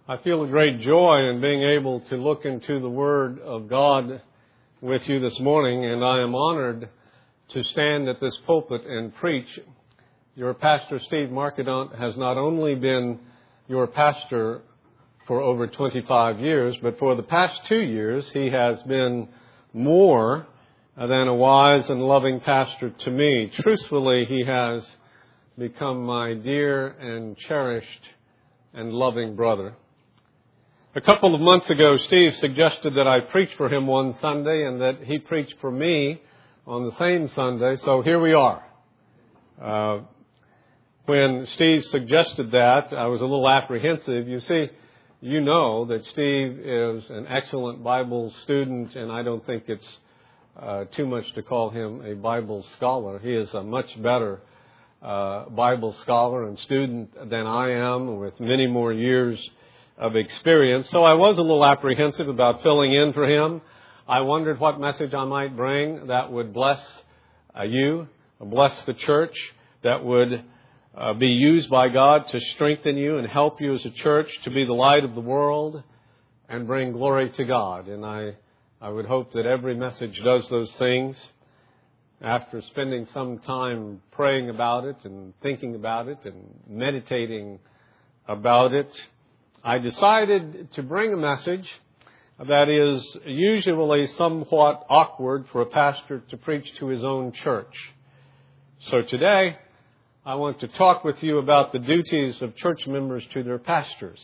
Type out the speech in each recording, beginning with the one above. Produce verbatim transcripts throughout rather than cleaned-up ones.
I feel a great joy in being able to look into the Word of God with you this morning, and I am honored to stand at this pulpit and preach. Your pastor, Steve Markedant, has not only been your pastor for over twenty-five years, but for the past two years, he has been more than a wise and loving pastor to me. Truthfully, he has become my dear and cherished and loving brother. A couple of months ago, Steve suggested that I preach for him one Sunday and that he preach for me on the same Sunday, so here we are. Uh, when Steve suggested that, I was a little apprehensive. You see, you know that Steve is an excellent Bible student, and I don't think it's uh, too much to call him a Bible scholar. He is a much better uh, Bible scholar and student than I am, with many more years of experience. So I was a little apprehensive about filling in for him. I wondered what message I might bring that would bless uh, you, bless the church, that would uh, be used by God to strengthen you and help you as a church to be the light of the world and bring glory to God. And I, I would hope that every message does those things. After spending some time praying about it and thinking about it and meditating about it, I decided to bring a message that is usually somewhat awkward for a pastor to preach to his own church. So today, I want to talk with you about the duties of church members to their pastors.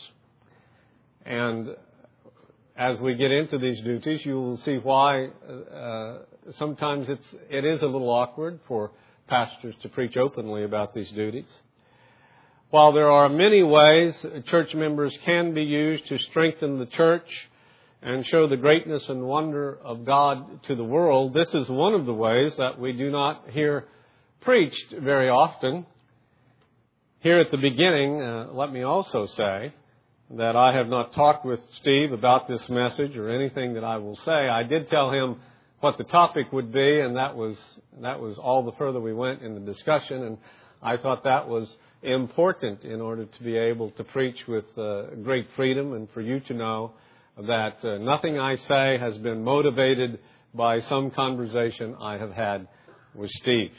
And as we get into these duties, you will see why uh, sometimes it's, it is a little awkward for pastors to preach openly about these duties. While there are many ways church members can be used to strengthen the church and show the greatness and wonder of God to the world, this is one of the ways that we do not hear preached very often. Here at the beginning, uh, let me also say that I have not talked with Steve about this message or anything that I will say. I did tell him what the topic would be, and that was that was all the further we went in the discussion, and I thought that was important in order to be able to preach with uh, great freedom and for you to know that uh, nothing I say has been motivated by some conversation I have had with Steve.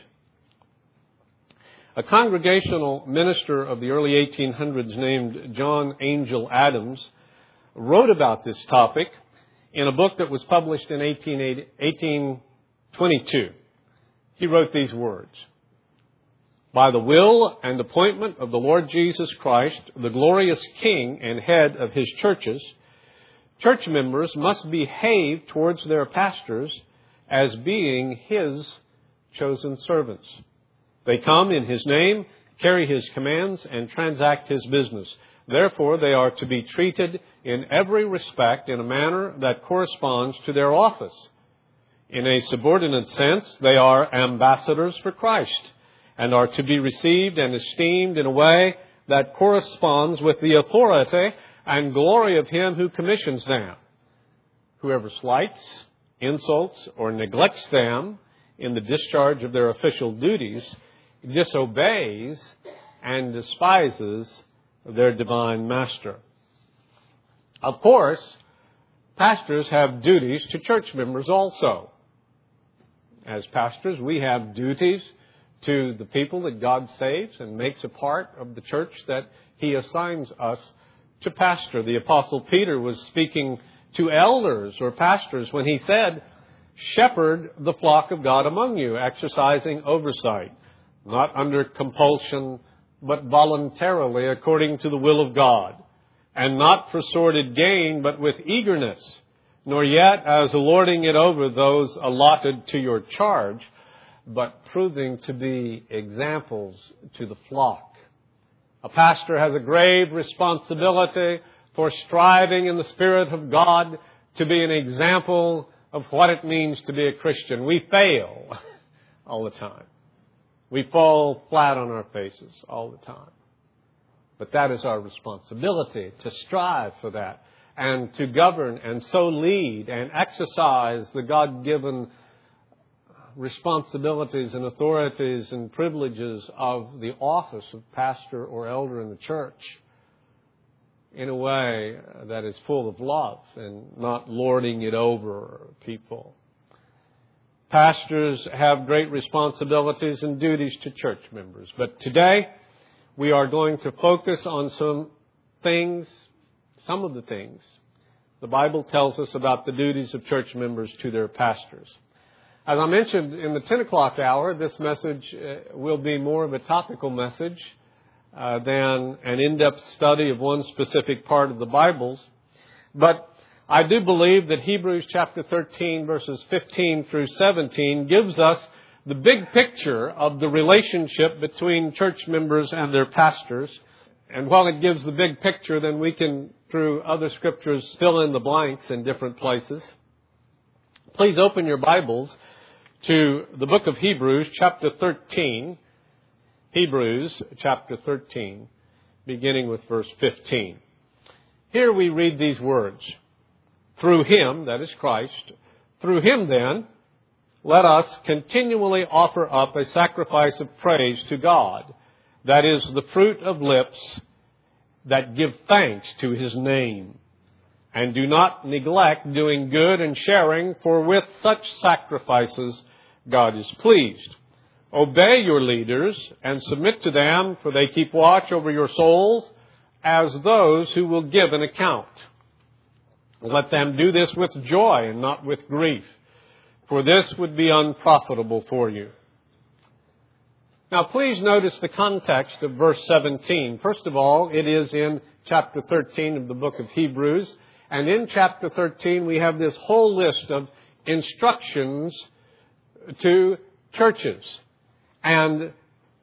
A congregational minister of the early eighteen hundreds named John Angel Adams wrote about this topic in a book that was published in eighteen twenty-two. He wrote these words: "By the will and appointment of the Lord Jesus Christ, the glorious King and head of His churches, church members must behave towards their pastors as being His chosen servants. They come in His name, carry His commands, and transact His business. Therefore, they are to be treated in every respect in a manner that corresponds to their office. In a subordinate sense, they are ambassadors for Christ, and are to be received and esteemed in a way that corresponds with the authority and glory of Him who commissions them. Whoever slights, insults, or neglects them in the discharge of their official duties disobeys and despises their divine master." Of course, pastors have duties to church members also. As pastors, we have duties to the people that God saves and makes a part of the church that He assigns us to pastor. The Apostle Peter was speaking to elders or pastors when he said, "Shepherd the flock of God among you, exercising oversight, not under compulsion, but voluntarily according to the will of God, and not for sordid gain, but with eagerness, nor yet as lording it over those allotted to your charge, but proving to be examples to the flock." A pastor has a grave responsibility for striving in the Spirit of God to be an example of what it means to be a Christian. We fail all the time. We fall flat on our faces all the time. But that is our responsibility, to strive for that and to govern and so lead and exercise the God-given responsibilities and authorities and privileges of the office of pastor or elder in the church. in a way that is full of love and not lording it over people. Pastors have great responsibilities and duties to church members. But today, we are going to focus on some things, some of the things the Bible tells us about the duties of church members to their pastors. As I mentioned in the ten o'clock hour, this message will be more of a topical message uh, than an in-depth study of one specific part of the Bible. But I do believe that Hebrews chapter thirteen, verses fifteen through seventeen, gives us the big picture of the relationship between church members and their pastors. And while it gives the big picture, then we can, through other scriptures, fill in the blanks in different places. Please open your Bibles to the book of Hebrews chapter thirteen. Hebrews chapter thirteen, beginning with verse fifteen. Here we read these words. Through Him, that is Christ, through Him then, let us continually offer up a sacrifice of praise to God, that is the fruit of lips that give thanks to His name. And do not neglect doing good and sharing, for with such sacrifices God is pleased. Obey your leaders and submit to them, for they keep watch over your souls as those who will give an account. Let them do this with joy and not with grief, for this would be unprofitable for you. Now, please notice the context of verse seventeen. First of all, it is in chapter thirteen of the book of Hebrews. And in chapter thirteen, we have this whole list of instructions to churches. And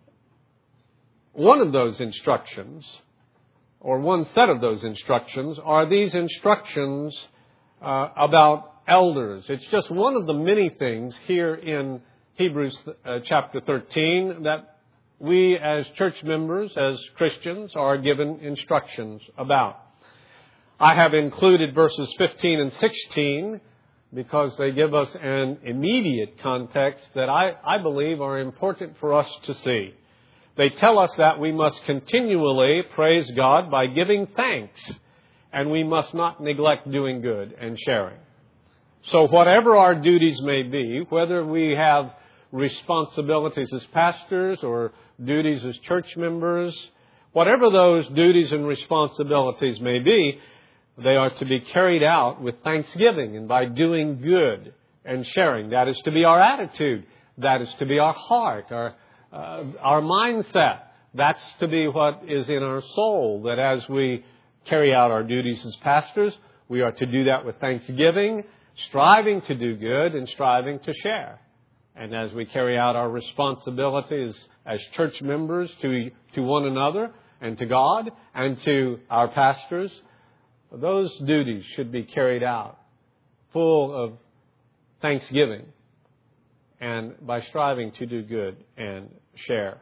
one of those instructions, or one set of those instructions, are these instructions uh, about elders. It's just one of the many things here in Hebrews uh, chapter thirteen that we as church members, as Christians, are given instructions about. I have included verses fifteen and sixteen because they give us an immediate context that I, I believe are important for us to see. They tell us that we must continually praise God by giving thanks, and we must not neglect doing good and sharing. So whatever our duties may be, whether we have responsibilities as pastors or duties as church members, whatever those duties and responsibilities may be, they are to be carried out with thanksgiving and by doing good and sharing. That is to be our attitude. That is to be our heart, our uh, our mindset. That's to be what is in our soul, that as we carry out our duties as pastors, we are to do that with thanksgiving, striving to do good and striving to share. And as we carry out our responsibilities as church members to, to one another and to God and to our pastors, those duties should be carried out full of thanksgiving and by striving to do good and share.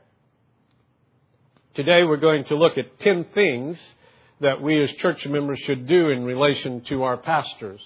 Today we're going to look at ten things that we as church members should do in relation to our pastors.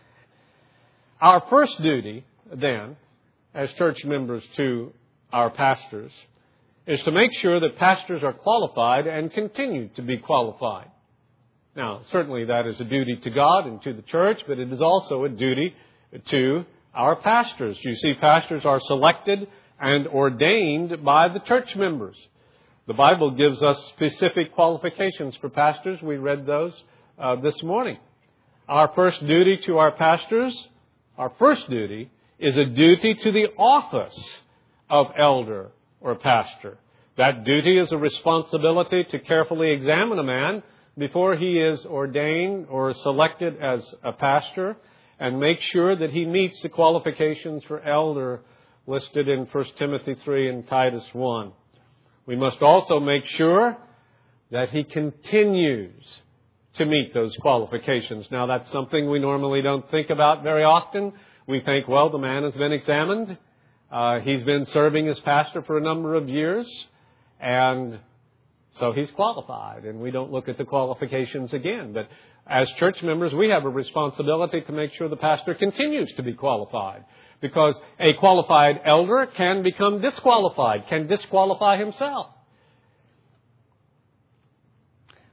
Our first duty, then, as church members to our pastors, is to make sure that pastors are qualified and continue to be qualified. Now, certainly that is a duty to God and to the church, but it is also a duty to our pastors. You see, pastors are selected and ordained by the church members. The Bible gives us specific qualifications for pastors. We read those uh, this morning. Our first duty to our pastors, our first duty, is a duty to the office of elder or pastor. That duty is a responsibility to carefully examine a man before he is ordained or selected as a pastor and make sure that he meets the qualifications for elder listed in First Timothy three and Titus one. We must also make sure that he continues to meet those qualifications. Now, that's something we normally don't think about very often. We think, well, the man has been examined. Uh, he's been serving as pastor for a number of years, and so he's qualified, and we don't look at the qualifications again. But as church members, we have a responsibility to make sure the pastor continues to be qualified, because a qualified elder can become disqualified, can disqualify himself.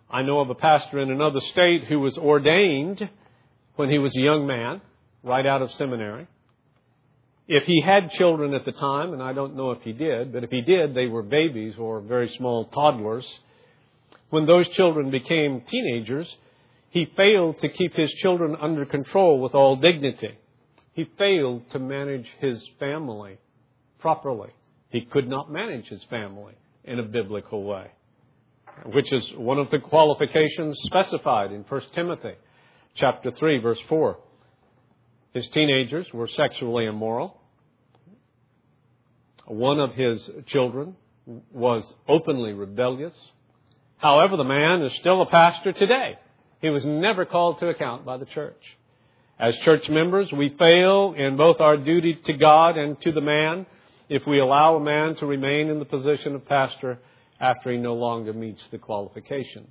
I know of a pastor in another state who was ordained when he was a young man, right out of seminary. If he had children at the time, and I don't know if he did, but if he did, they were babies or very small toddlers. When those children became teenagers, he failed to keep his children under control with all dignity. He failed to manage his family properly. He could not manage his family in a biblical way, which is one of the qualifications specified in First Timothy chapter three, verse four. His teenagers were sexually immoral. One of his children was openly rebellious. However, the man is still a pastor today. He was never called to account by the church. As church members, we fail in both our duty to God and to the man if we allow a man to remain in the position of pastor after he no longer meets the qualifications.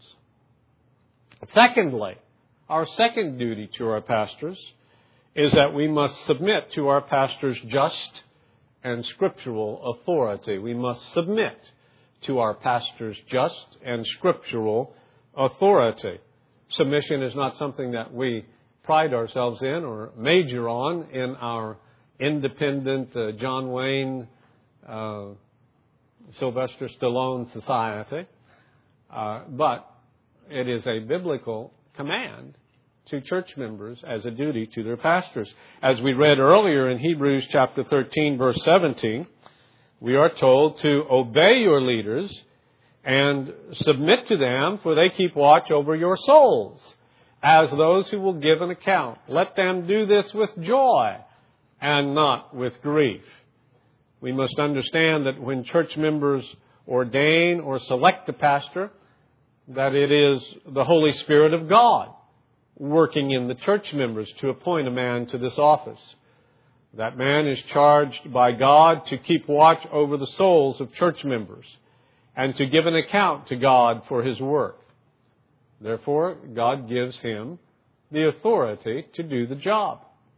Secondly, our second duty to our pastors is that we must submit to our pastor's just and scriptural authority. We must submit to our pastor's just and scriptural authority. Submission is not something that we pride ourselves in or major on in our independent uh, John Wayne, uh, Sylvester Stallone society. Uh, but it is a biblical command to church members as a duty to their pastors. As we read earlier in Hebrews chapter thirteen, verse seventeen, we are told to obey your leaders and submit to them, for they keep watch over your souls, as those who will give an account. Let them do this with joy and not with grief. We must understand that when church members ordain or select a pastor, that it is the Holy Spirit of God working in the church members to appoint a man to this office. That man is charged by God to keep watch over the souls of church members and to give an account to God for his work. Therefore, God gives him the authority to do the job.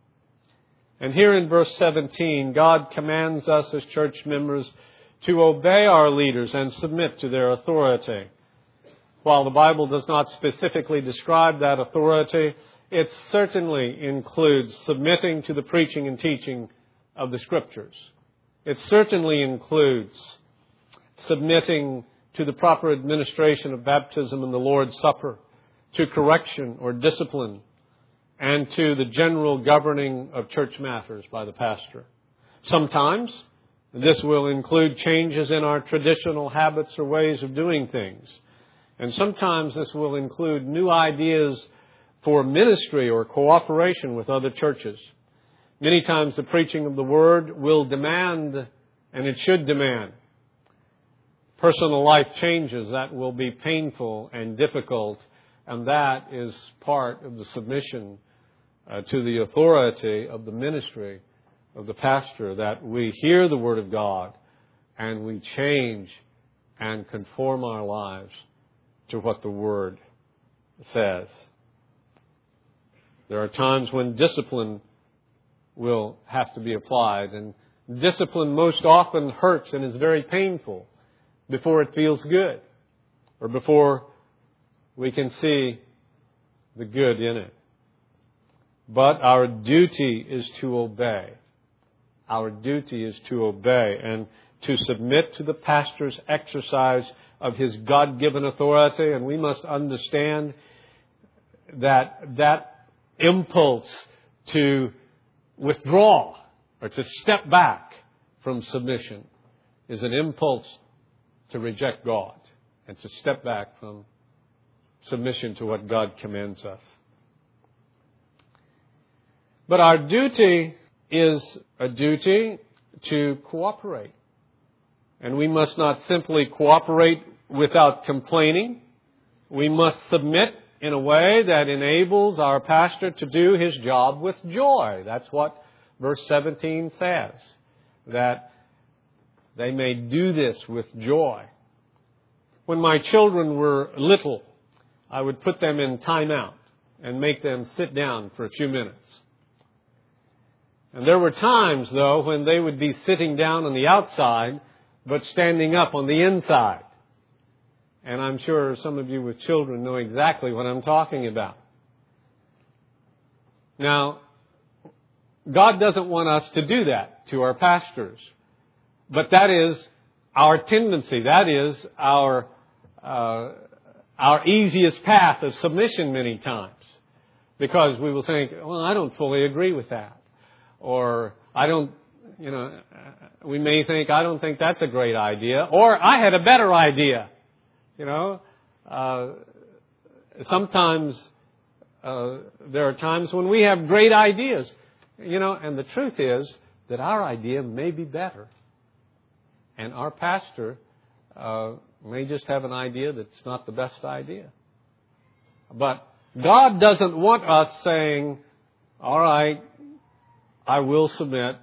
And here in verse seventeen, God commands us as church members to obey our leaders and submit to their authority. While the Bible does not specifically describe that authority, it certainly includes submitting to the preaching and teaching of the Scriptures. It certainly includes submitting to the proper administration of baptism and the Lord's Supper, to correction or discipline, and to the general governing of church matters by the pastor. Sometimes this will include changes in our traditional habits or ways of doing things. And sometimes this will include new ideas for ministry or cooperation with other churches. Many times the preaching of the Word will demand, and it should demand, personal life changes that will be painful and difficult, and that is part of the submission uh, to the authority of the ministry of the pastor, that we hear the Word of God and we change and conform our lives to what the Word says. There are times when discipline will have to be applied, and discipline most often hurts and is very painful before it feels good, or before we can see the good in it. But our duty is to obey. Our duty is to obey and to submit to the pastor's exercise of his God-given authority, and we must understand that that impulse to withdraw or to step back from submission is an impulse to reject God and to step back from submission to what God commands us. But our duty is a duty to cooperate. And we must not simply cooperate without complaining. We must submit in a way that enables our pastor to do his job with joy. That's what verse seventeen says, that they may do this with joy. When my children were little, I would put them in timeout and make them sit down for a few minutes. And there were times, though, when they would be sitting down on the outside, but standing up on the inside. And I'm sure some of you with children know exactly what I'm talking about. Now, God doesn't want us to do that to our pastors. But that is our tendency. That is our uh, our easiest path of submission many times. Because we will think, well, I don't fully agree with that. Or I don't, you know, we may think, I don't think that's a great idea. Or I had a better idea. You know, uh, sometimes uh, there are times when we have great ideas. You know, and the truth is that our idea may be better. And our pastor uh, may just have an idea that's not the best idea. But God doesn't want us saying, all right, I will submit.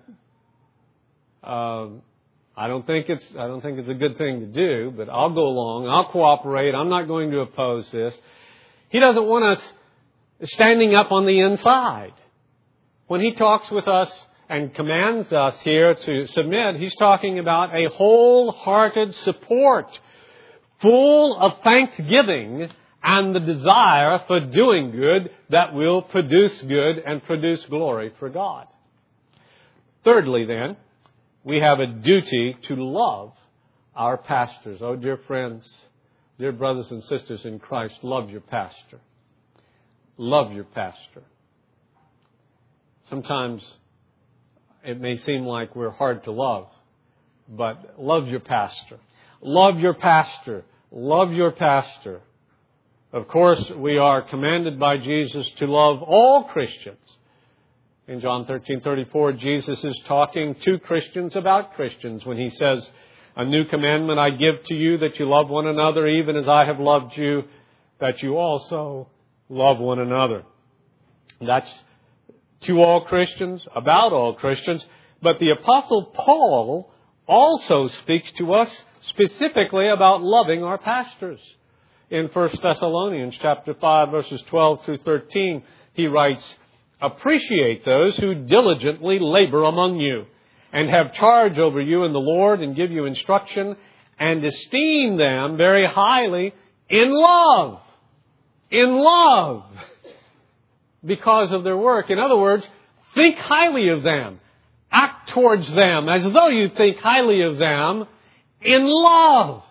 Um, I don't think it's I don't think it's a good thing to do, but I'll go along. I'll cooperate. I'm not going to oppose this. He doesn't want us standing up on the inside. When He talks with us and commands us here to submit, He's talking about a wholehearted support, full of thanksgiving and the desire for doing good that will produce good and produce glory for God. Thirdly, then, we have a duty to love our pastors. Oh, dear friends, dear brothers and sisters in Christ, love your pastor. Love your pastor. Sometimes it may seem like we're hard to love, but love your pastor. Love your pastor. Love your pastor. Of course, we are commanded by Jesus to love all Christians. In John thirteen thirty-four, Jesus is talking to Christians about Christians when He says, a new commandment I give to you, that you love one another, even as I have loved you, that you also love one another. That's to all Christians, about all Christians. But the Apostle Paul also speaks to us specifically about loving our pastors. In First Thessalonians chapter five, verses twelve through thirteen, he writes, appreciate those who diligently labor among you and have charge over you in the Lord and give you instruction, and esteem them very highly in love. In love. Because of their work. In other words, think highly of them. Act towards them as though you think highly of them in love.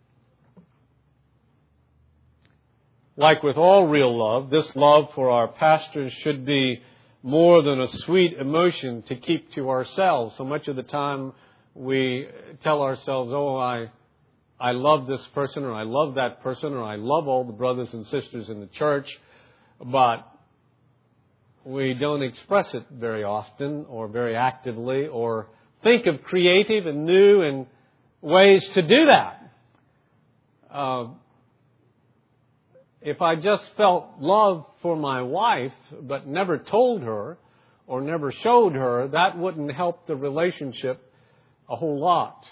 Like with all real love, this love for our pastors should be more than a sweet emotion to keep to ourselves. So much of the time we tell ourselves, oh, I, I love this person, or I love that person, or I love all the brothers and sisters in the church, but we don't express it very often or very actively or think of creative and new and ways to do that. Uh, If I just felt love for my wife, but never told her or never showed her, that wouldn't help the relationship a whole lot.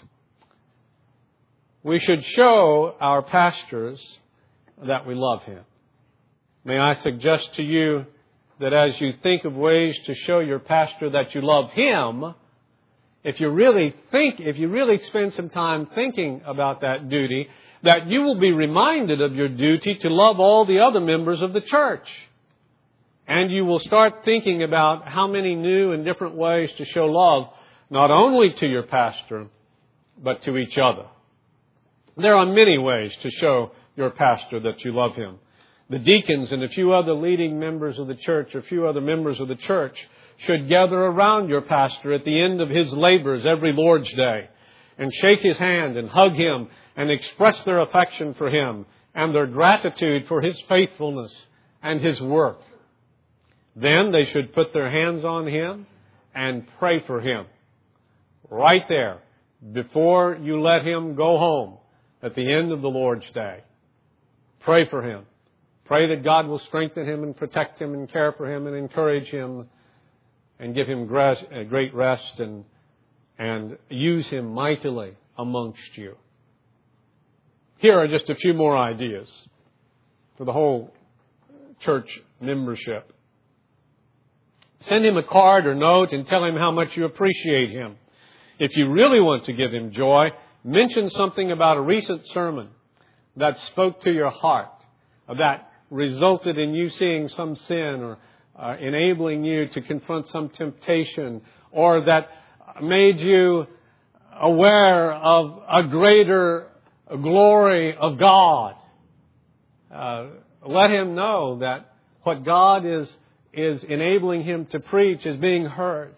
We should show our pastors that we love him. May I suggest to you that as you think of ways to show your pastor that you love him, if you really think, if you really spend some time thinking about that duty, that you will be reminded of your duty to love all the other members of the church. And you will start thinking about how many new and different ways to show love, not only to your pastor, but to each other. There are many ways to show your pastor that you love him. The deacons and a few other leading members of the church, a few other members of the church, should gather around your pastor at the end of his labors every Lord's Day and shake his hand and hug him and express their affection for him and their gratitude for his faithfulness and his work. Then they should put their hands on him and pray for him. Right there, before you let him go home at the end of the Lord's Day. Pray for him. Pray that God will strengthen him and protect him and care for him and encourage him and give him great rest and, and use him mightily amongst you. Here are just a few more ideas for the whole church membership. Send him a card or note and tell him how much you appreciate him. If you really want to give him joy, mention something about a recent sermon that spoke to your heart, that resulted in you seeing some sin or uh, enabling you to confront some temptation, or that made you aware of a greater glory of God. Uh, let him know that what God is, is enabling him to preach is being heard.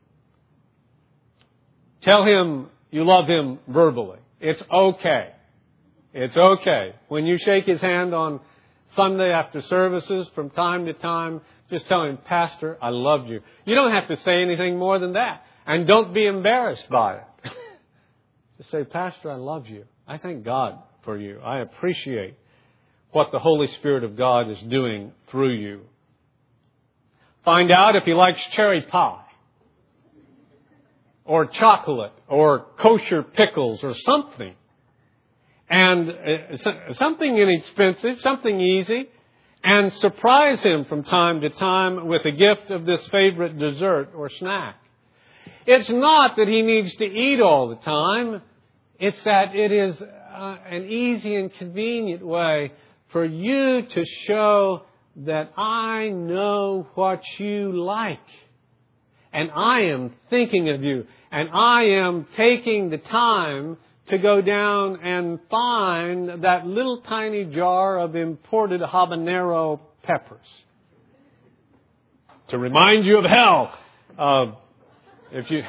Tell him you love him verbally. It's okay. It's okay. When you shake his hand on Sunday after services from time to time, just tell him, Pastor, I love you. You don't have to say anything more than that. And don't be embarrassed by it. Just say, Pastor, I love you. I thank God for you. I appreciate what the Holy Spirit of God is doing through you. Find out if he likes cherry pie, or chocolate, or kosher pickles, or something. And uh, something inexpensive, something easy, and surprise him from time to time with a gift of this favorite dessert or snack. It's not that he needs to eat all the time. It's that it is uh, an easy and convenient way for you to show that I know what you like. And I am thinking of you. And I am taking the time to go down and find that little tiny jar of imported habanero peppers. To remind you of hell. Uh, if you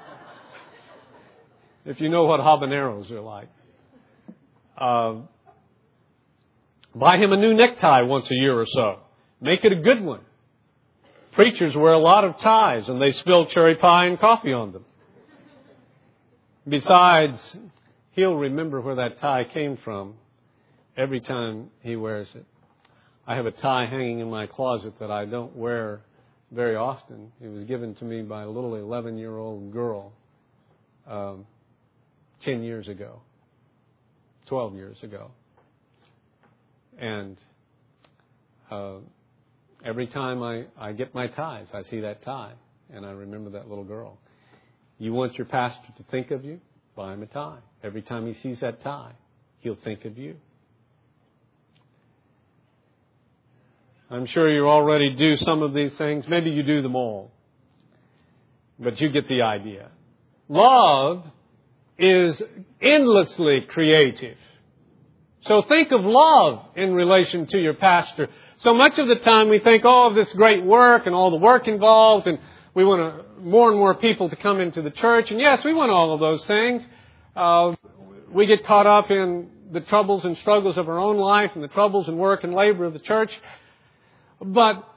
if you know what habaneros are like. Uh, buy him a new necktie once a year or so. Make it a good one. Preachers wear a lot of ties and they spill cherry pie and coffee on them. Besides, he'll remember where that tie came from every time he wears it. I have a tie hanging in my closet that I don't wear very often. It was given to me by a little eleven-year-old girl um, ten years ago, twelve years ago. And uh, every time I, I get my ties, I see that tie, and I remember that little girl. You want your pastor to think of you? Buy him a tie. Every time he sees that tie, he'll think of you. I'm sure you already do some of these things. Maybe you do them all. But you get the idea. Love is endlessly creative. So think of love in relation to your pastor. So much of the time we think, oh, of this great work and all the work involved, and we want to, more and more people to come into the church. And yes, we want all of those things. Uh, we get caught up in the troubles and struggles of our own life and the troubles and work and labor of the church. But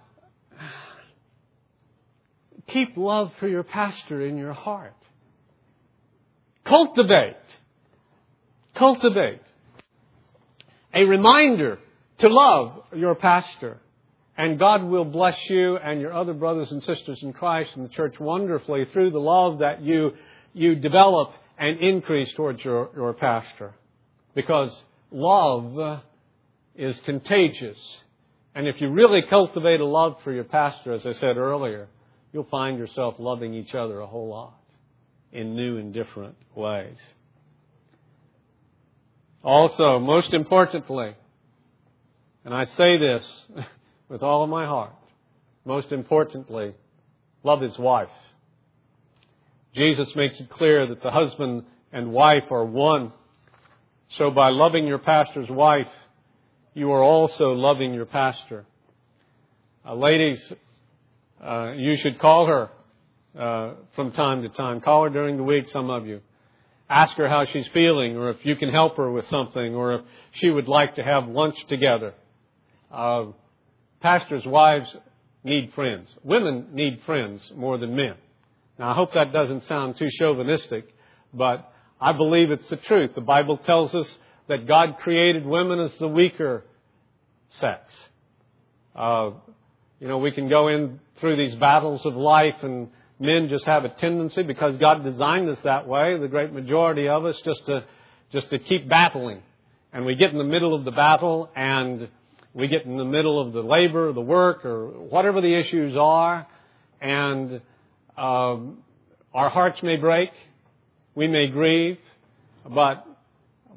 keep love for your pastor in your heart. Cultivate. Cultivate a reminder to love your pastor. And God will bless you and your other brothers and sisters in Christ in the church wonderfully through the love that you you develop and increase towards your, your pastor. Because love is contagious. And if you really cultivate a love for your pastor, as I said earlier, you'll find yourself loving each other a whole lot in new and different ways. Also, most importantly, and I say this with all of my heart, most importantly, love his wife. Jesus makes it clear that the husband and wife are one. So by loving your pastor's wife, you are also loving your pastor. Uh, ladies, uh, you should call her uh, from time to time. Call her during the week, some of you. Ask her how she's feeling, or if you can help her with something, or if she would like to have lunch together. Uh, pastors' wives need friends. Women need friends more than men. Now, I hope that doesn't sound too chauvinistic, but I believe it's the truth. The Bible tells us that God created women as the weaker sex. Uh, you know, we can go in through these battles of life, and men just have a tendency, because God designed us that way, the great majority of us, just to just to keep battling. And we get in the middle of the battle, and we get in the middle of the labor, the work, or whatever the issues are, and um, our hearts may break, we may grieve, but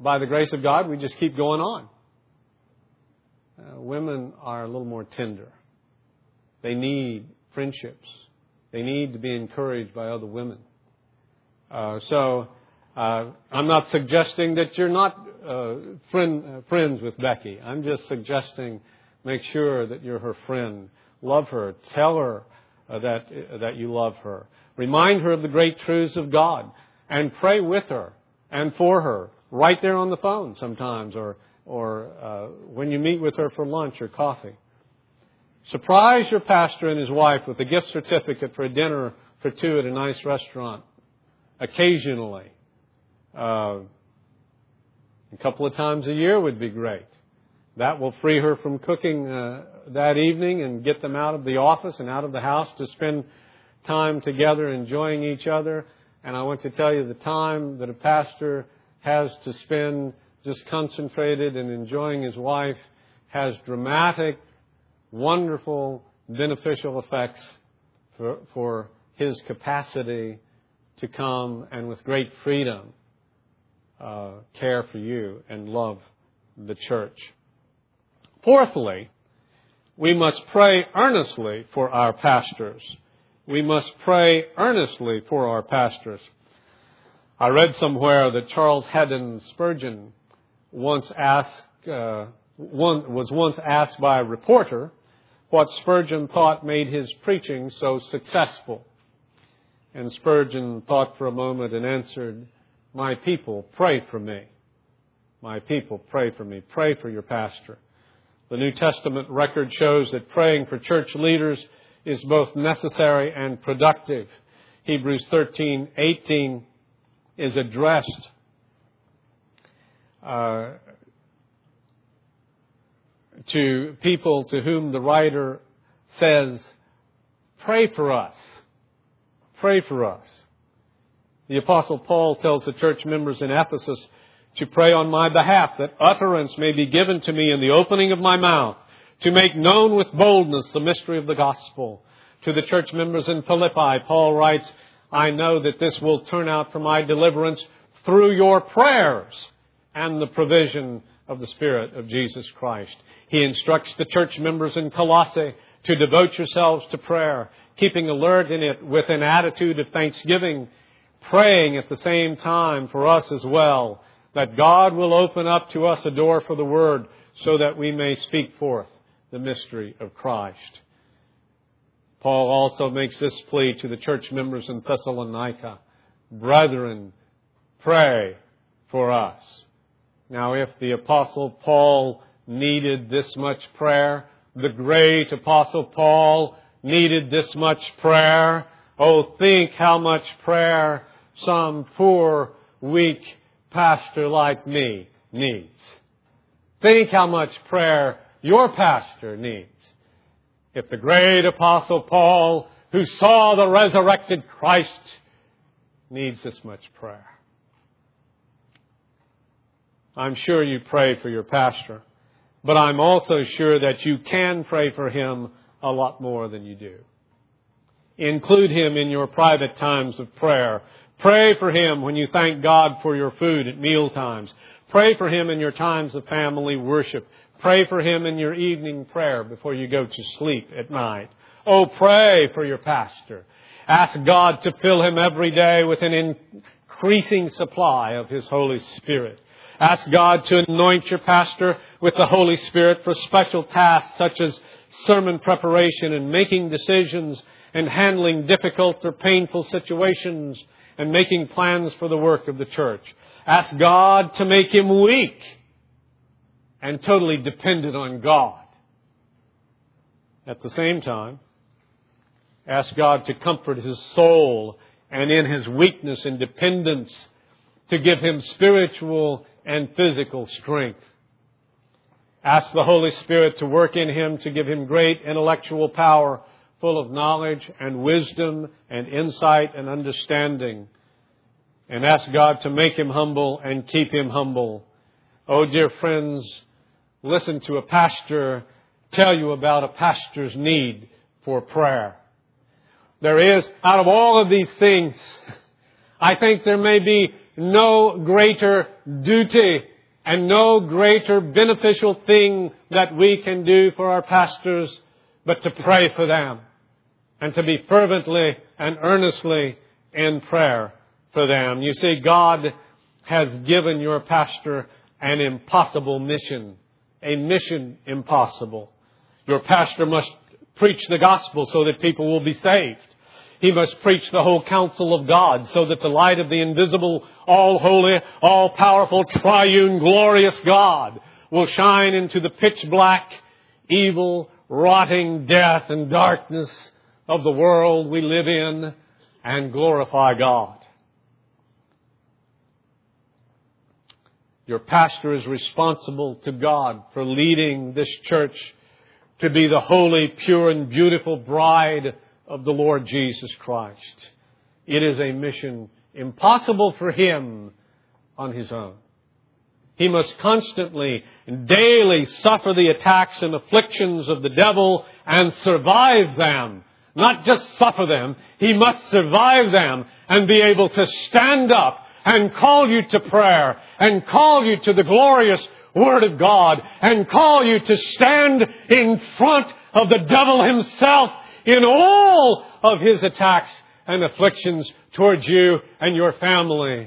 by the grace of God, we just keep going on. Uh, women are a little more tender. They need friendships. They need to be encouraged by other women. Uh, so uh, I'm not suggesting that you're not uh, friend, uh, friends with Becky. I'm just suggesting make sure that you're her friend. Love her. Tell her uh, that uh, that you love her. Remind her of the great truths of God. And pray with her and for her. Right there on the phone sometimes, or or uh, when you meet with her for lunch or coffee. Surprise your pastor and his wife with a gift certificate for a dinner for two at a nice restaurant. Occasionally. Uh, a couple of times a year would be great. That will free her from cooking uh, that evening and get them out of the office and out of the house to spend time together enjoying each other. And I want to tell you the time that a pastor has to spend just concentrated and enjoying his wife has dramatic, wonderful, beneficial effects for, for his capacity to come and with great freedom uh, care for you and love the church. Fourthly, we must pray earnestly for our pastors. We must pray earnestly for our pastors. I read somewhere that Charles Haddon Spurgeon once asked, uh, one, was once asked by a reporter what Spurgeon thought made his preaching so successful. And Spurgeon thought for a moment and answered, "My people, pray for me. My people, pray for me. Pray for your pastor." The New Testament record shows that praying for church leaders is both necessary and productive. Hebrews thirteen eighteen is addressed uh, to people to whom the writer says, "Pray for us. Pray for us." The Apostle Paul tells the church members in Ephesus to pray on my behalf, that utterance may be given to me in the opening of my mouth, to make known with boldness the mystery of the gospel. To the church members in Philippi, Paul writes, "I know that this will turn out for my deliverance through your prayers and the provision of the Spirit of Jesus Christ." He instructs the church members in Colossae to devote yourselves to prayer, keeping alert in it with an attitude of thanksgiving, praying at the same time for us as well, that God will open up to us a door for the Word so that we may speak forth the mystery of Christ. Paul also makes this plea to the church members in Thessalonica: "Brethren, pray for us." Now, if the Apostle Paul needed this much prayer, the great Apostle Paul needed this much prayer, oh, think how much prayer some poor, weak pastor like me needs. Think how much prayer your pastor needs. If the great Apostle Paul, who saw the resurrected Christ, needs this much prayer. I'm sure you pray for your pastor, but I'm also sure that you can pray for him a lot more than you do. Include him in your private times of prayer. Pray for him when you thank God for your food at meal times. Pray for him in your times of family worship. Pray for him in your evening prayer before you go to sleep at night. Oh, pray for your pastor. Ask God to fill him every day with an increasing supply of His Holy Spirit. Ask God to anoint your pastor with the Holy Spirit for special tasks such as sermon preparation and making decisions and handling difficult or painful situations and making plans for the work of the church. Ask God to make him weak and totally dependent on God. At the same time, ask God to comfort his soul and in his weakness and dependence to give him spiritual and physical strength. Ask the Holy Spirit to work in him to give him great intellectual power, full of knowledge and wisdom and insight and understanding. And ask God to make him humble and keep him humble. Oh, dear friends, listen to a pastor tell you about a pastor's need for prayer. There is, out of all of these things, I think there may be no greater duty And no greater beneficial thing that we can do for our pastors but to pray for them and to be fervently and earnestly in prayer for them. You see, God has given your pastor an impossible mission, a mission impossible. Your pastor must preach the gospel so that people will be saved. He must preach the whole counsel of God so that the light of the invisible, all-holy, all-powerful, triune, glorious God will shine into the pitch-black, evil, rotting death and darkness of the world we live in and glorify God. Your pastor is responsible to God for leading this church to be the holy, pure, and beautiful bride of the Lord Jesus Christ. It is a mission impossible for him on his own. He must constantly and daily suffer the attacks and afflictions of the devil and survive them. Not just suffer them, he must survive them and be able to stand up and call you to prayer and call you to the glorious Word of God and call you to stand in front of the devil himself in all of his attacks and afflictions towards you and your family.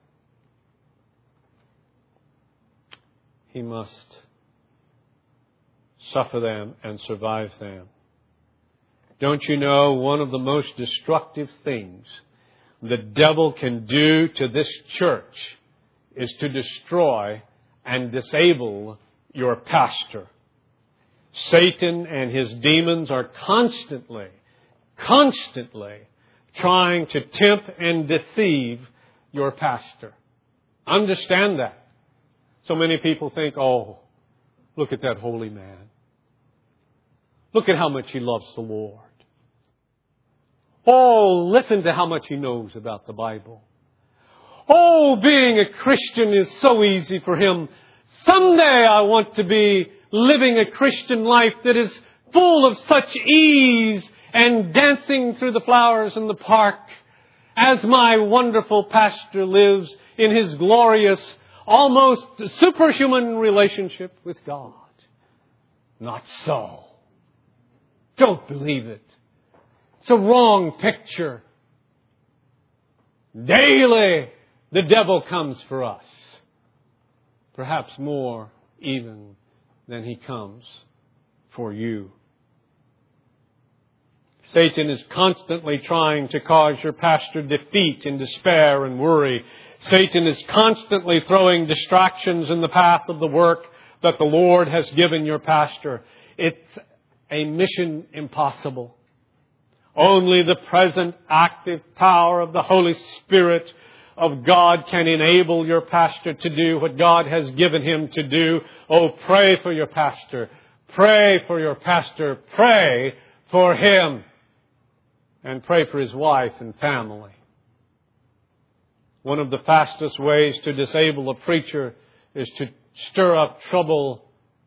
He must suffer them and survive them. Don't you know one of the most destructive things the devil can do to this church is to destroy and disable your pastor? Satan and his demons are constantly, constantly trying to tempt and deceive your pastor. Understand that. So many people think, oh, look at that holy man. Look at how much he loves the Lord. Oh, listen to how much he knows about the Bible. Oh, being a Christian is so easy for him. Someday I want to be living a Christian life that is full of such ease and dancing through the flowers in the park as my wonderful pastor lives in his glorious, almost superhuman relationship with God. Not so. Don't believe it. It's a wrong picture. Daily, the devil comes for us. Perhaps more even than he comes for you. Satan is constantly trying to cause your pastor defeat and despair and worry. Satan is constantly throwing distractions in the path of the work that the Lord has given your pastor. It's a mission impossible. Only the present active power of the Holy Spirit of God can enable your pastor to do what God has given him to do. Oh, pray for your pastor. Pray for your pastor. Pray for him. And pray for his wife and family. One of the fastest ways to disable a preacher is to stir up trouble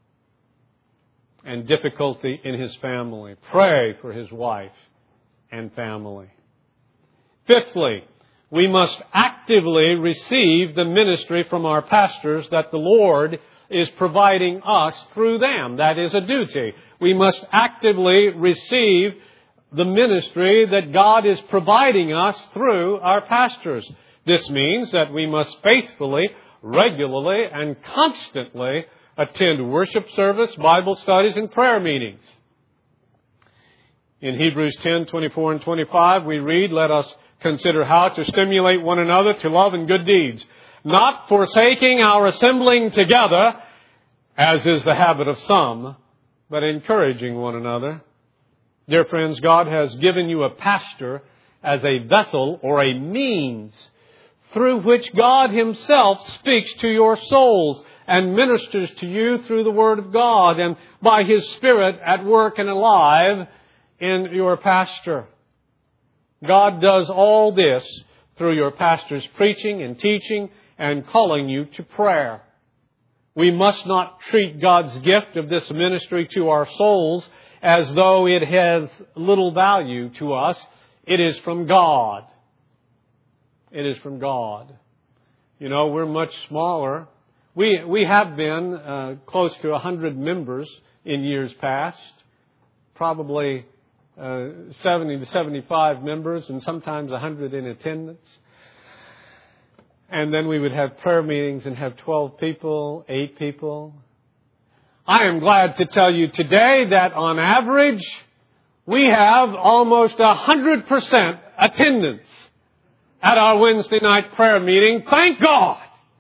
and difficulty in his family. Pray for his wife and family. Fifthly, we must actively receive the ministry from our pastors that the Lord is providing us through them. That is a duty. We must actively receive the ministry that God is providing us through our pastors. This means that we must faithfully, regularly, and constantly attend worship service, Bible studies, and prayer meetings. In Hebrews ten, twenty-four and twenty-five, we read, "Let us consider how to stimulate one another to love and good deeds, not forsaking our assembling together, as is the habit of some, but encouraging one another." Dear friends, God has given you a pastor as a vessel or a means through which God Himself speaks to your souls and ministers to you through the Word of God and by His Spirit at work and alive in your pastor. God does all this through your pastor's preaching and teaching and calling you to prayer. We must not treat God's gift of this ministry to our souls as though it has little value to us. It is from God. It is from God. You know, we're much smaller. We, we have been uh, close to one hundred members in years past, probably uh, seventy to seventy-five members and sometimes one hundred in attendance. And then we would have prayer meetings and have twelve people, eight people. I am glad to tell you today that on average, we have almost one hundred percent attendance at our Wednesday night prayer meeting. Thank God!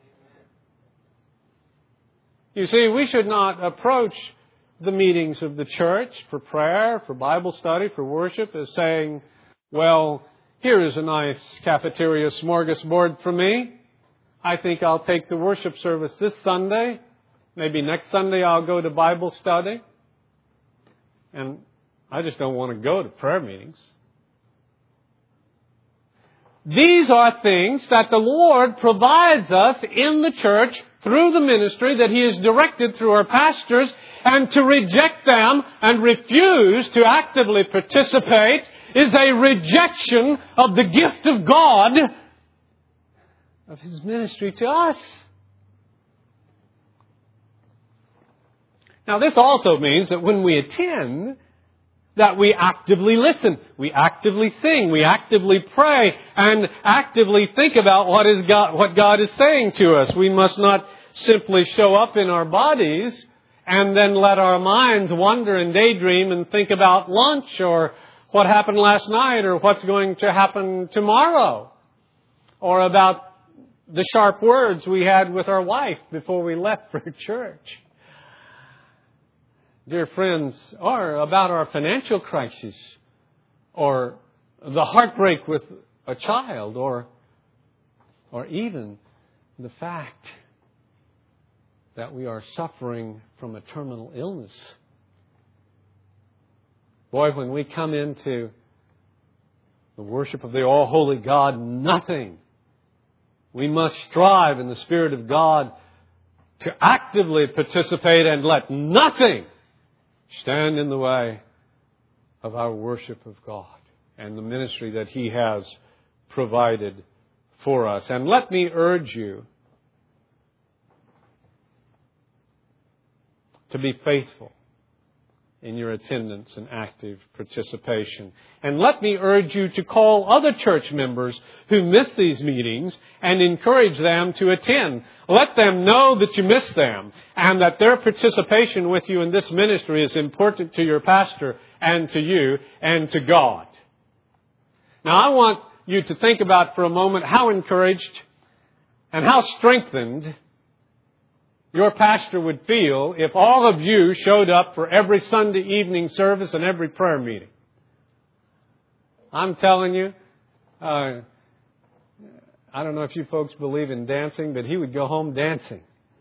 You see, we should not approach the meetings of the church for prayer, for Bible study, for worship as saying, well, here is a nice cafeteria smorgasbord for me. I think I'll take the worship service this Sunday. Maybe next Sunday I'll go to Bible study. And I just don't want to go to prayer meetings. These are things that the Lord provides us in the church through the ministry that He has directed through our pastors, and to reject them and refuse to actively participate is a rejection of the gift of God, of His ministry to us. Now, this also means that when we attend, that we actively listen, we actively sing, we actively pray, and actively think about what is God, what God is saying to us. We must not simply show up in our bodies and then let our minds wander and daydream and think about lunch or what happened last night or what's going to happen tomorrow, or about the sharp words we had with our wife before we left for church. Dear friends, or about our financial crisis, or the heartbreak with a child, or, or even the fact that we are suffering from a terminal illness. Boy, when we come into the worship of the all-holy God, nothing. We must strive in the Spirit of God to actively participate and let nothing stand in the way of our worship of God and the ministry that He has provided for us. And let me urge you to be faithful in your attendance and active participation. And let me urge you to call other church members who miss these meetings and encourage them to attend. Let them know that you miss them and that their participation with you in this ministry is important to your pastor and to you and to God. Now, I want you to think about for a moment how encouraged and how strengthened your pastor would feel if all of you showed up for every Sunday evening service and every prayer meeting. I'm telling you, uh, I don't know if you folks believe in dancing, but he would go home dancing.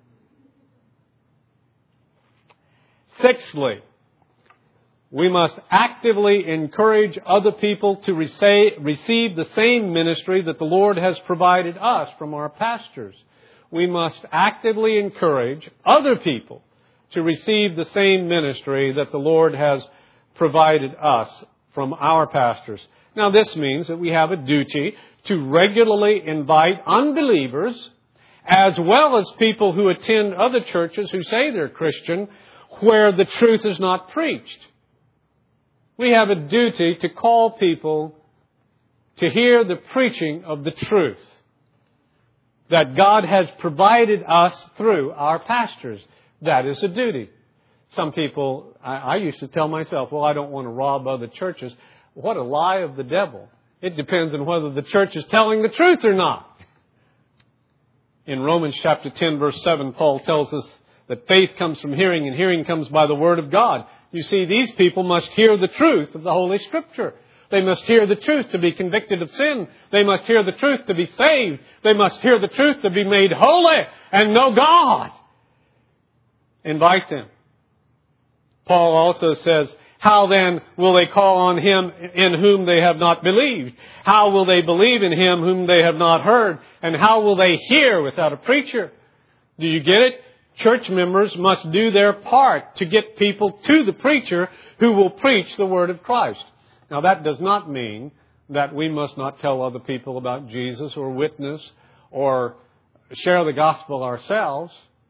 Sixthly, we must actively encourage other people to receive the same ministry that the Lord has provided us from our pastors. We must actively encourage other people to receive the same ministry that the Lord has provided us from our pastors. Now, this means that we have a duty to regularly invite unbelievers, as well as people who attend other churches who say they're Christian, where the truth is not preached. We have a duty to call people to hear the preaching of the truth that God has provided us through our pastors. That is a duty. Some people, I, I used to tell myself, well, I don't want to rob other churches. What a lie of the devil. It depends on whether the church is telling the truth or not. In Romans chapter ten, verse seven, Paul tells us that faith comes from hearing, and hearing comes by the Word of God. You see, these people must hear the truth of the Holy Scripture. They must hear the truth to be convicted of sin. They must hear the truth to be saved. They must hear the truth to be made holy and know God. Invite them. Paul also says, how then will they call on Him in whom they have not believed? How will they believe in Him whom they have not heard? And how will they hear without a preacher? Do you get it? Church members must do their part to get people to the preacher who will preach the Word of Christ. Now, that does not mean that we must not tell other people about Jesus or witness or share the gospel ourselves.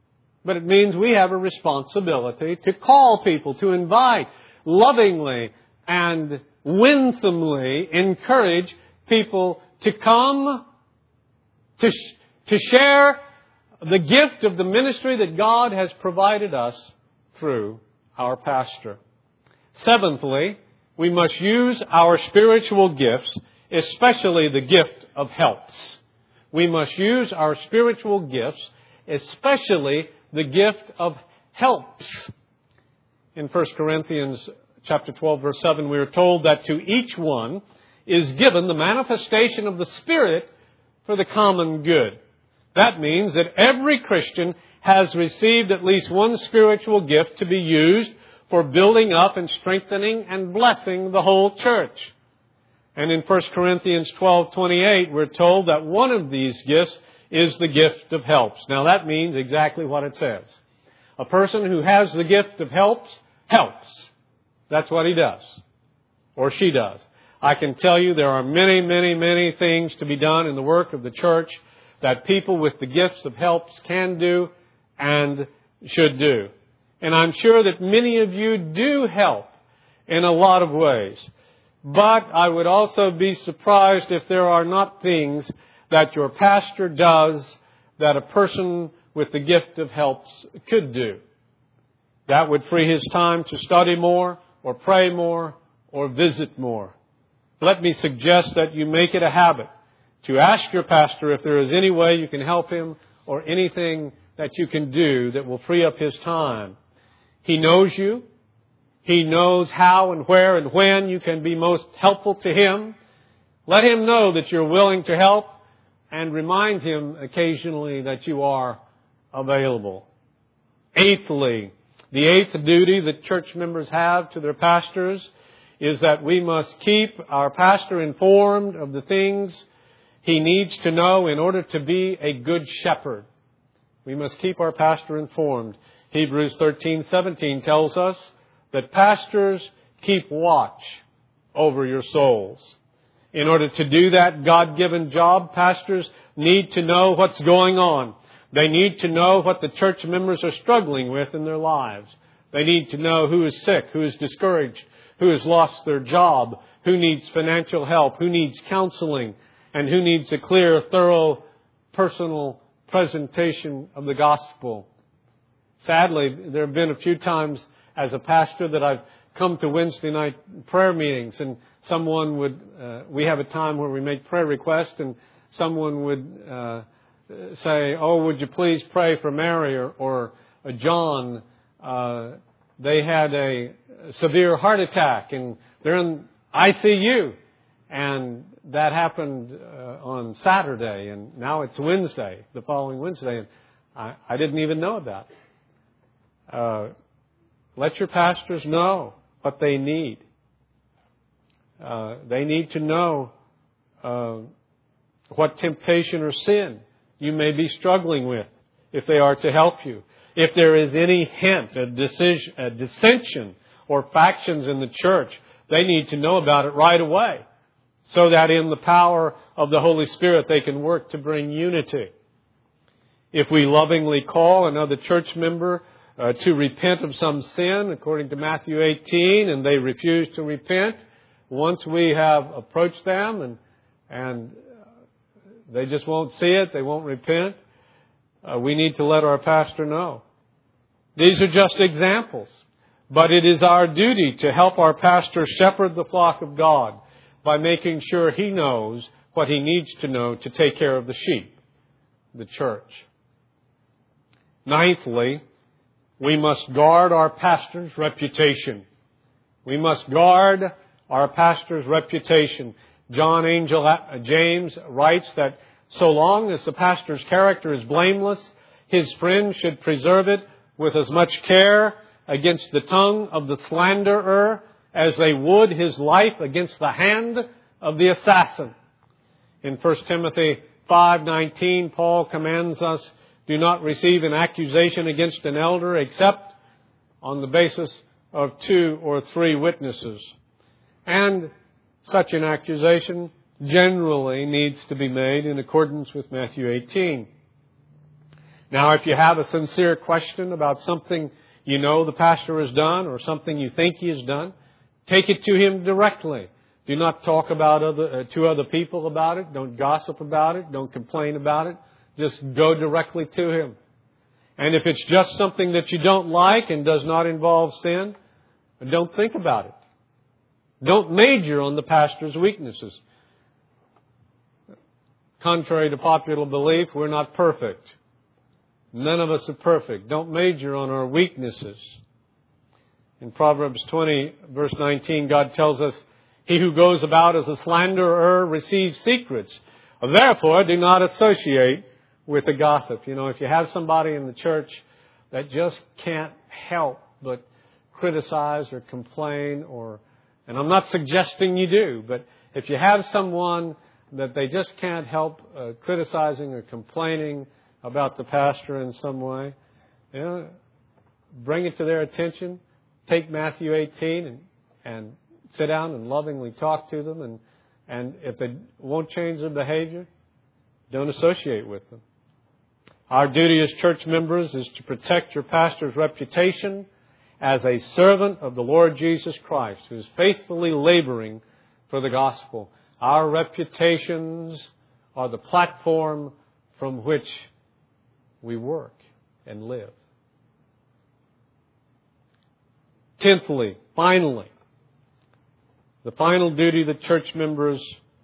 but it means we have a responsibility to call people, to invite, lovingly and winsomely encourage people to come to, sh- to share the gift of the ministry that God has provided us through our pastor. Seventhly, we must use our spiritual gifts, especially the gift of helps. We must use our spiritual gifts, especially the gift of helps. In First Corinthians chapter twelve, verse seven, we are told that to each one is given the manifestation of the Spirit for the common good. That means that every Christian has received at least one spiritual gift to be used for building up and strengthening and blessing the whole church. And in First Corinthians twelve twenty-eight, we're told that one of these gifts is the gift of helps. Now that means exactly what it says. A person who has the gift of helps, helps. That's what he does. Or she does. I can tell you there are many, many, many things to be done in the work of the church that people with the gifts of helps can do and should do. And I'm sure that many of you do help in a lot of ways. But I would also be surprised if there are not things that your pastor does that a person with the gift of helps could do. That would free his time to study more, or pray more, or visit more. Let me suggest that you make it a habit to ask your pastor if there is any way you can help him or anything that you can do that will free up his time. He knows you. He knows how and where and when you can be most helpful to him. Let him know that you're willing to help, and remind him occasionally that you are available. Eighthly, the eighth duty that church members have to their pastors is that we must keep our pastor informed of the things he needs to know in order to be a good shepherd. We must keep our pastor informed. Hebrews thirteen seventeen tells us that pastors keep watch over your souls. In order to do that God-given job, pastors need to know what's going on. They need to know what the church members are struggling with in their lives. They need to know who is sick, who is discouraged, who has lost their job, who needs financial help, who needs counseling, and who needs a clear, thorough, personal presentation of the gospel. Sadly, there have been a few times as a pastor that I've come to Wednesday night prayer meetings, and someone would, uh, we have a time where we make prayer requests, and someone would uh, say, oh, would you please pray for Mary or, or uh, John? Uh, they had a severe heart attack, and they're in I C U. And that happened uh, on Saturday, and now it's Wednesday, the following Wednesday, and I, I didn't even know about it. Uh, let your pastors know what they need. Uh, they need to know uh, what temptation or sin you may be struggling with if they are to help you. If there is any hint, a, decision, a dissension or factions in the church, they need to know about it right away so that in the power of the Holy Spirit they can work to bring unity. If we lovingly call another church member Uh, to repent of some sin, according to Matthew eighteen, and they refuse to repent, once we have approached them and and they just won't see it, they won't repent, uh, we need to let our pastor know. These are just examples, but it is our duty to help our pastor shepherd the flock of God by making sure he knows what he needs to know to take care of the sheep, the church. Ninthly, we must guard our pastor's reputation. We must guard our pastor's reputation. John Angel James writes that so long as the pastor's character is blameless, his friends should preserve it with as much care against the tongue of the slanderer as they would his life against the hand of the assassin. In First Timothy five nineteen, Paul commands us, do not receive an accusation against an elder except on the basis of two or three witnesses. And such an accusation generally needs to be made in accordance with Matthew eighteen. Now, if you have a sincere question about something you know the pastor has done or something you think he has done, take it to him directly. Do not talk about other, uh, to other people about it. Don't gossip about it. Don't complain about it. Just go directly to him. And if it's just something that you don't like and does not involve sin, don't think about it. Don't major on the pastor's weaknesses. Contrary to popular belief, we're not perfect. None of us are perfect. Don't major on our weaknesses. In Proverbs twenty, verse nineteen, God tells us, "He who goes about as a slanderer receives secrets. Therefore, do not associate with a gossip." You know, if you have somebody in the church that just can't help but criticize or complain, or, and I'm not suggesting you do, but if you have someone that they just can't help uh, criticizing or complaining about the pastor in some way, you know, bring it to their attention. Take Matthew eighteen and, and sit down and lovingly talk to them. And, and if they won't change their behavior, don't associate with them. Our duty as church members is to protect your pastor's reputation as a servant of the Lord Jesus Christ, who is faithfully laboring for the gospel. Our reputations are the platform from which we work and live. Tenthly, finally, the final duty that church members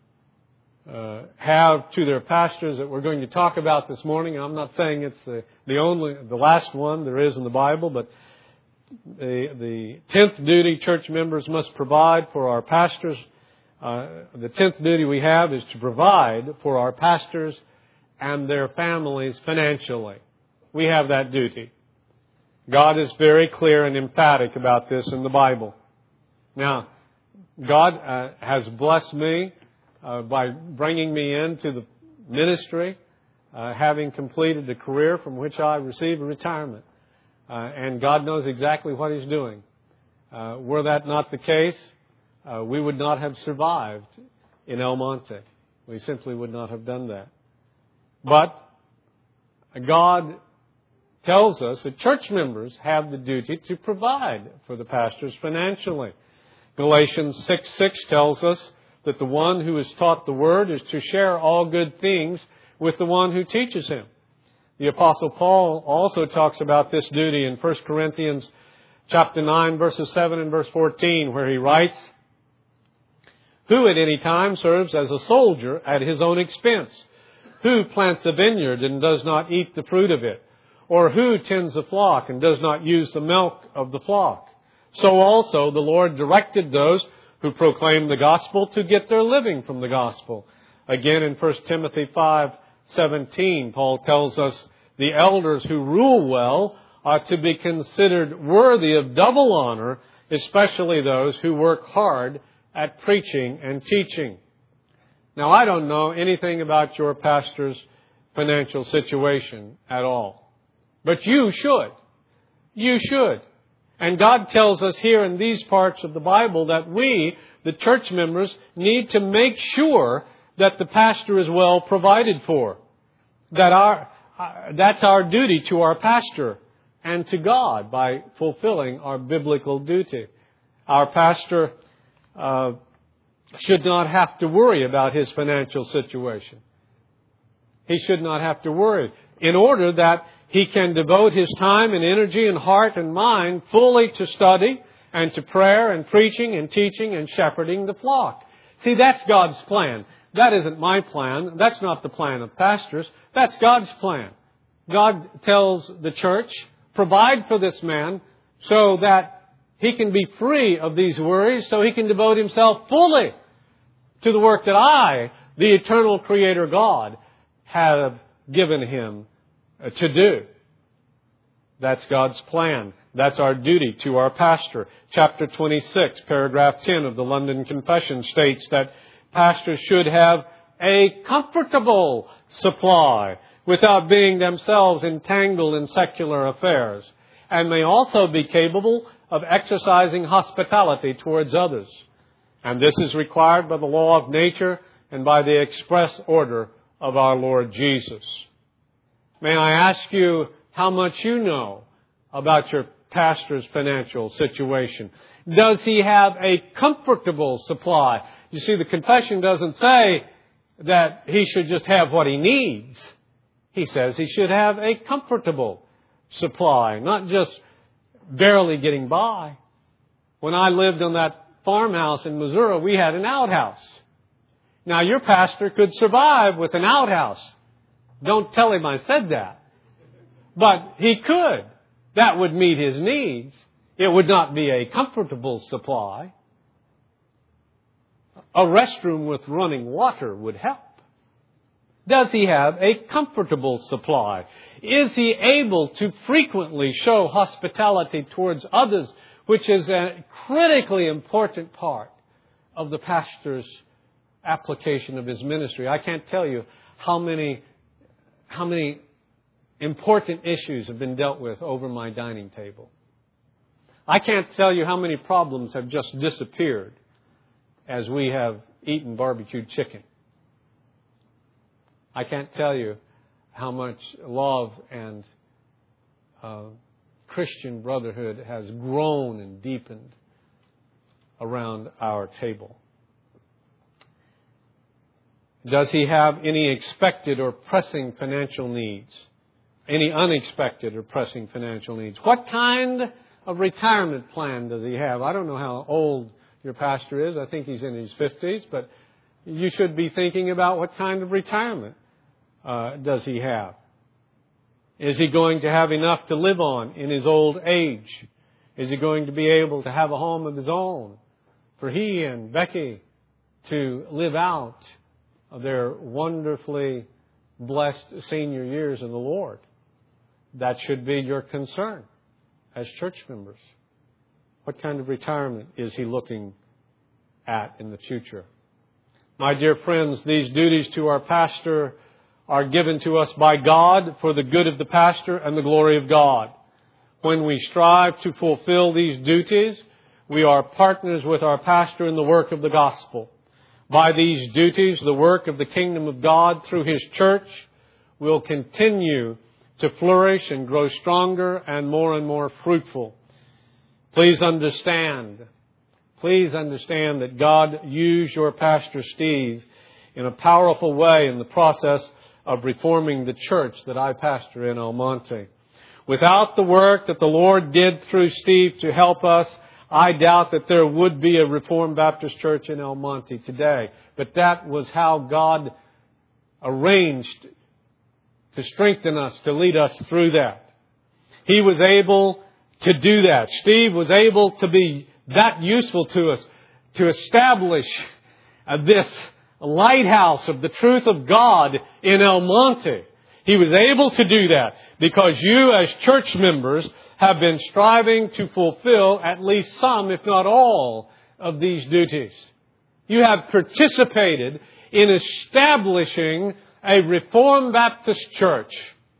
uh, have to their pastors that we're going to talk about this morning. I'm not saying it's the, the only, the last one there is in the Bible, but the, the tenth duty church members must provide for our pastors. Uh, the tenth duty we have is to provide for our pastors and their families financially. We have that duty. God is very clear and emphatic about this in the Bible. Now, God uh, has blessed me uh, by bringing me into the ministry, uh, having completed the career from which I received retirement. Uh, and God knows exactly what He's doing. Uh, were that not the case, uh, we would not have survived in El Monte. We simply would not have done that. But God tells us that church members have the duty to provide for the pastors financially. Galatians six six tells us that the one who is taught the Word is to share all good things with the one who teaches him. The Apostle Paul also talks about this duty in First Corinthians chapter nine, verses seven and verse fourteen, where he writes, "Who at any time serves as a soldier at his own expense? Who plants a vineyard and does not eat the fruit of it? Or who tends a flock and does not use the milk of the flock? So also the Lord directed those who proclaim the gospel to get their living from the gospel." Again, in First Timothy five seventeen, Paul tells us the elders who rule well are to be considered worthy of double honor, especially those who work hard at preaching and teaching. Now, I don't know anything about your pastor's financial situation at all. But you should. You should. And God tells us here in these parts of the Bible that we, the church members, need to make sure that the pastor is well provided for. That our, uh, that's our duty to our pastor and to God by fulfilling our biblical duty. Our pastor uh, should not have to worry about his financial situation. He should not have to worry, in order that he can devote his time and energy and heart and mind fully to study and to prayer and preaching and teaching and shepherding the flock. See, that's God's plan. That isn't my plan. That's not the plan of pastors. That's God's plan. God tells the church, provide for this man so that he can be free of these worries, so he can devote himself fully to the work that I, the eternal Creator God, have given him to do. That's God's plan. That's our duty to our pastor. Chapter twenty-six, paragraph ten of the London Confession states that pastors should have a comfortable supply without being themselves entangled in secular affairs, and may also be capable of exercising hospitality towards others. And this is required by the law of nature and by the express order of our Lord Jesus. May I ask you how much you know about your pastor's financial situation? Does he have a comfortable supply? You see, the confession doesn't say that he should just have what he needs. He says he should have a comfortable supply, not just barely getting by. When I lived on that farmhouse in Missouri, we had an outhouse. Now, your pastor could survive with an outhouse. Don't tell him I said that. But he could. That would meet his needs. It would not be a comfortable supply. A restroom with running water would help. Does he have a comfortable supply? Is he able to frequently show hospitality towards others, which is a critically important part of the pastor's application of his ministry? I can't tell you how many, how many important issues have been dealt with over my dining table. I can't tell you how many problems have just disappeared as we have eaten barbecued chicken. I can't tell you how much love and uh, Christian brotherhood has grown and deepened around our table. Does he have any expected or pressing financial needs? Any unexpected or pressing financial needs? What kind of retirement plan does he have? I don't know how old your pastor is. I think he's in his fifties, but you should be thinking about what kind of retirement uh, does he have. Is he going to have enough to live on in his old age? Is he going to be able to have a home of his own for he and Becky to live out their wonderfully blessed senior years in the Lord? That should be your concern as church members. What kind of retirement is he looking at in the future? My dear friends, these duties to our pastor are given to us by God for the good of the pastor and the glory of God. When we strive to fulfill these duties, we are partners with our pastor in the work of the gospel. By these duties, the work of the kingdom of God through His church will continue to flourish and grow stronger and more and more fruitful. Please understand, please understand that God used your Pastor Steve in a powerful way in the process of reforming the church that I pastor in El Monte. Without the work that the Lord did through Steve to help us, I doubt that there would be a Reformed Baptist Church in El Monte today. But that was how God arranged to strengthen us, to lead us through that. He was able to do that. Steve was able to be that useful to us, to establish uh, this lighthouse of the truth of God in El Monte. He was able to do that because you as church members have been striving to fulfill at least some, if not all, of these duties. You have participated in establishing a Reformed Baptist Church,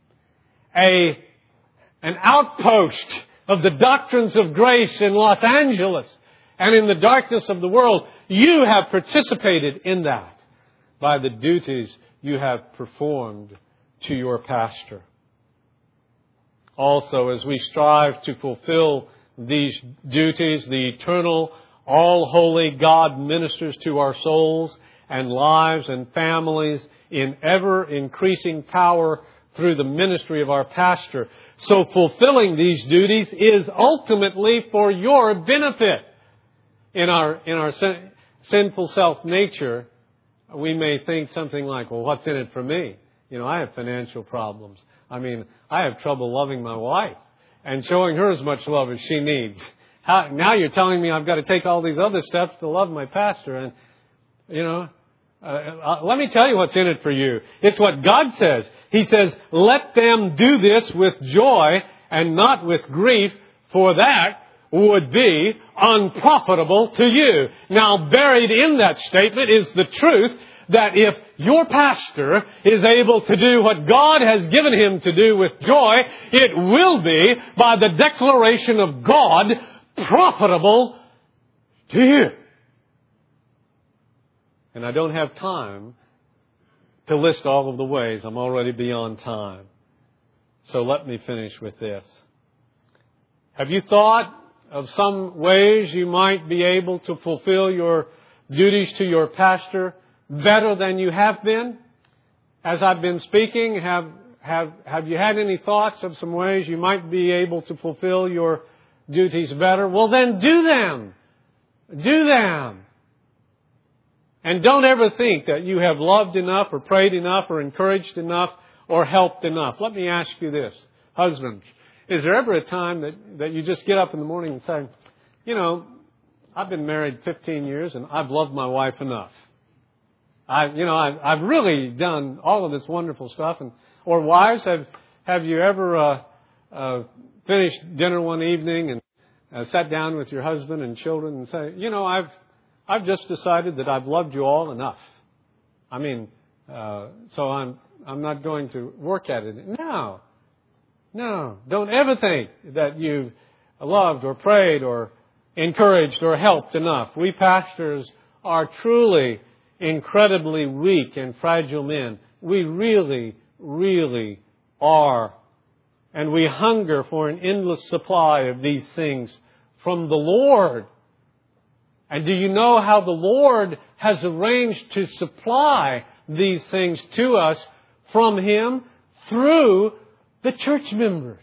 a, an outpost of the doctrines of grace in Los Angeles and in the darkness of the world. You have participated in that by the duties you have performed to your pastor. Also, as we strive to fulfill these duties, the eternal, all-holy God ministers to our souls and lives and families in ever-increasing power through the ministry of our pastor. So fulfilling these duties is ultimately for your benefit. In our, in our sin, sinful self-nature, we may think something like, well, what's in it for me? You know, I have financial problems. I mean, I have trouble loving my wife and showing her as much love as she needs. How, now you're telling me I've got to take all these other steps to love my pastor. And, you know, uh, let me tell you what's in it for you. It's what God says. He says, let them do this with joy and not with grief, for that would be unprofitable to you. Now, buried in that statement is the truth that if your pastor is able to do what God has given him to do with joy, it will be, by the declaration of God, profitable to you. And I don't have time to list all of the ways. I'm already beyond time. So let me finish with this. Have you thought of some ways you might be able to fulfill your duties to your pastor better than you have been? As I've been speaking, have, have, have you had any thoughts of some ways you might be able to fulfill your duties better? Well, then do them. Do them. And don't ever think that you have loved enough or prayed enough or encouraged enough or helped enough. Let me ask you this, husbands. Is there ever a time that, that you just get up in the morning and say, you know, I've been married fifteen years and I've loved my wife enough. I, you know, I've, I've really done all of this wonderful stuff. And or wives, have have you ever uh, uh, finished dinner one evening and uh, sat down with your husband and children and say, you know, I've I've just decided that I've loved you all enough. I mean, uh, so I'm I'm not going to work at it. No. No, don't ever think that you've loved or prayed or encouraged or helped enough. We pastors are truly incredibly weak and fragile men. We really, really are. And we hunger for an endless supply of these things from the Lord. And do you know how the Lord has arranged to supply these things to us from Him? Through the church members.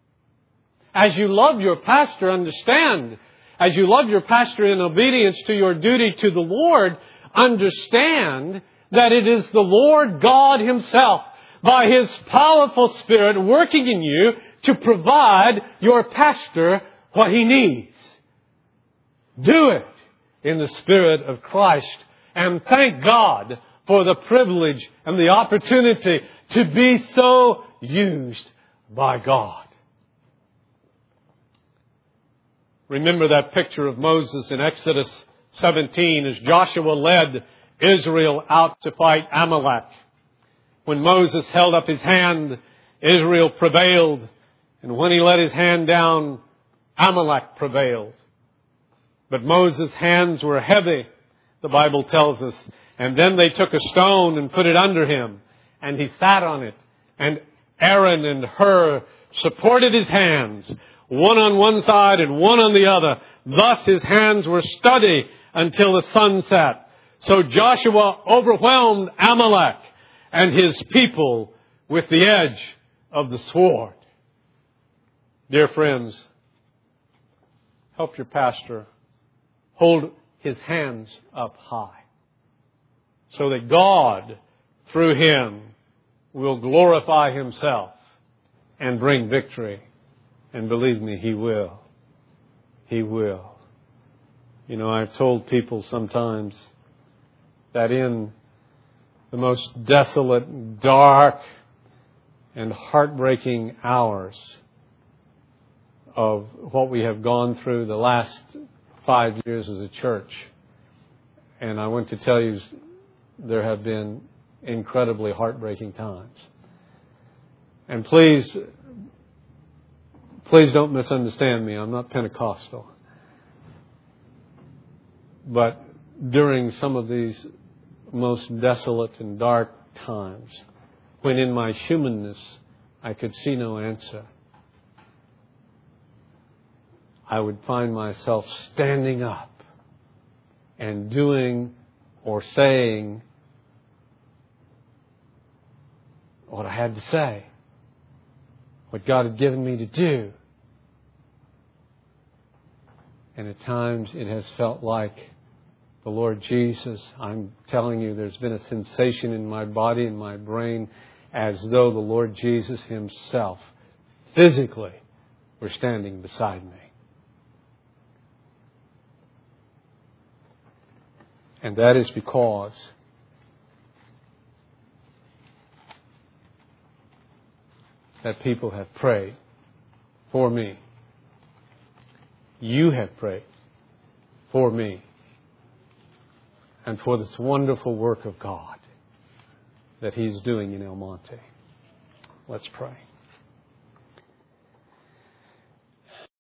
As you love your pastor, understand, as you love your pastor in obedience to your duty to the Lord, understand that it is the Lord God Himself, by His powerful Spirit, working in you to provide your pastor what he needs. Do it in the Spirit of Christ, and thank God for the privilege and the opportunity to be so used by God. Remember that picture of Moses in Exodus seventeen as Joshua led Israel out to fight Amalek. When Moses held up his hand, Israel prevailed. And when he let his hand down, Amalek prevailed. But Moses' hands were heavy, the Bible tells us. And then they took a stone and put it under him. And he sat on it. And Aaron and Hur supported his hands, one on one side and one on the other. Thus his hands were steady until the sun set. So Joshua overwhelmed Amalek and his people with the edge of the sword. Dear friends, help your pastor hold his hands up high so that God, through him, will glorify Himself and bring victory. And believe me, He will. He will. You know, I've told people sometimes that in the most desolate, dark, and heartbreaking hours of what we have gone through the last five years as a church, and I want to tell you, there have been incredibly heartbreaking times. And please, please don't misunderstand me. I'm not Pentecostal. But during some of these most desolate and dark times, when in my humanness I could see no answer, I would find myself standing up and doing or saying what I had to say, what God had given me to do. And at times it has felt like the Lord Jesus, I'm telling you, there's been a sensation in my body and my brain as though the Lord Jesus Himself physically were standing beside me. And that is because that people have prayed for me. You have prayed for me and for this wonderful work of God that He's doing in El Monte. Let's pray.